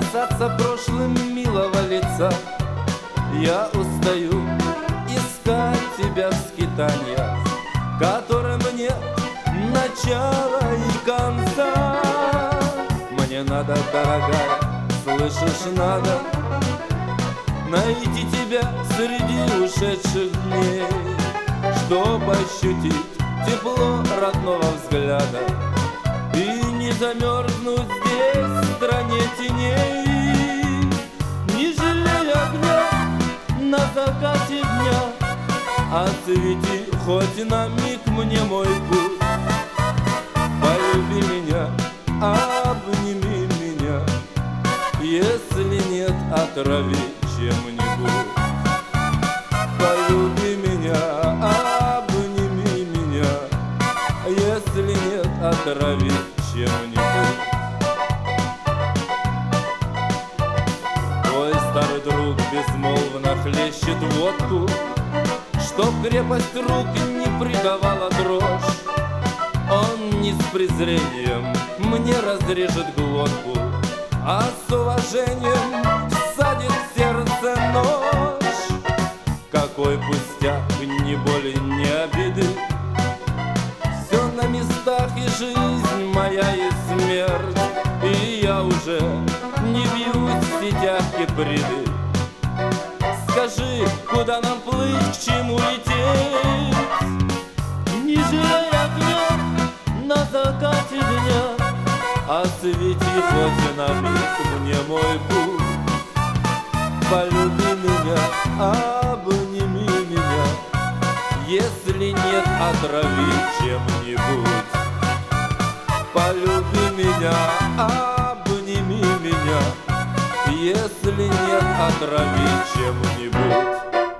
касаться прошлым милого лица. Я устаю искать тебя в скитаниях, которым нет начала и конца. Мне надо, дорогая, слышишь, надо найти тебя среди ушедших дней, чтоб ощутить тепло родного взгляда и не замерзнуть здесь, в стране теней. Не жалей огня на закате дня, освети хоть на миг мне мой путь. Полюби меня, обними меня, если нет, отрави чем-нибудь. Полюби меня, обними меня, если нет, отрави чем-нибудь. Твой старый друг безмолвно хлещет водку, чтоб крепость рук не придавала дрожь. Он не с презрением мне разрежет глотку, а с уважением всадит в сердце нож. Какой пустяк, ни боли, ни обиды, все на местах, и жизнь моя, и смерть, и я уже не бьюсь в сетях киприды. Скажи, куда нам плыть, к чему лететь? Не жалей огня на закате дня, освети хоть на миг мне мой путь. Полюби меня, обними меня, если нет, отрави чем-нибудь. Полюби меня, обними меня, если нет, отрави чем-нибудь.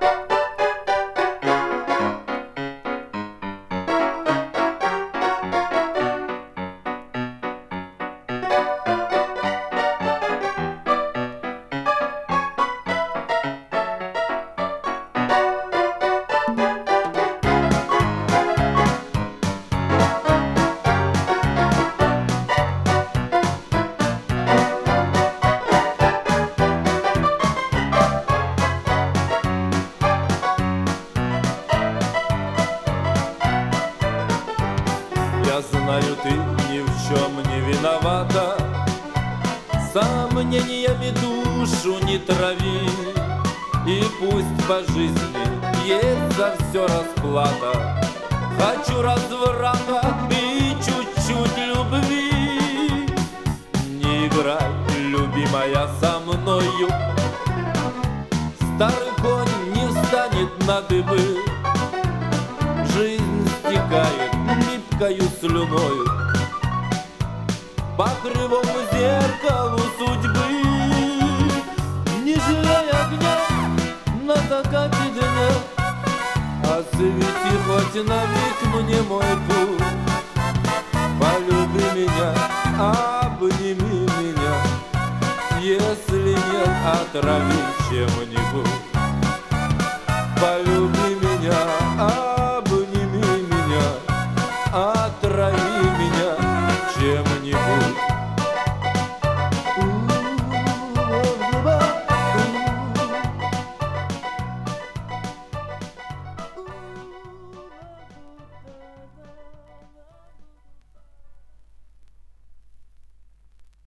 Я знаю, ты ни в чем не виновата, сомнениями душу не трави, и пусть по жизни есть за все расплата. Хочу разврата и чуть-чуть любви. Не играй, любимая, со мною, старый конь не встанет на дыбы. Жизнь стекает липкою слюною по кривому зеркалу судьбы. Не жалей огня на закате дня, освети хоть на миг мне мой путь. Полюби меня, обними меня, если нет, отрави чем-нибудь. Полюби